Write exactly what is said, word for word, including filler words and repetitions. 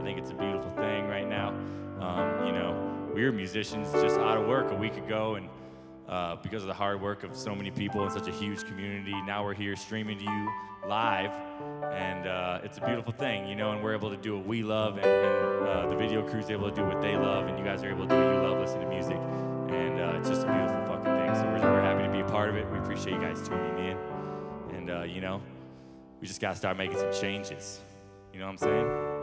think it's a beautiful thing right now. Um, you know, we were musicians just out of work a week ago, and uh, because of the hard work of so many people in such a huge community, now we're here streaming to you live, and uh, it's a beautiful thing, you know, and we're able to do what we love, and, and uh, the video crew's able to do what they love, and you guys are able to do what you love, listen to music, and uh, it's just a beautiful fucking thing, so we're, we're happy to be a part of it. We appreciate you guys tuning in, and, uh, you know, we just gotta start making some changes, you know what I'm saying?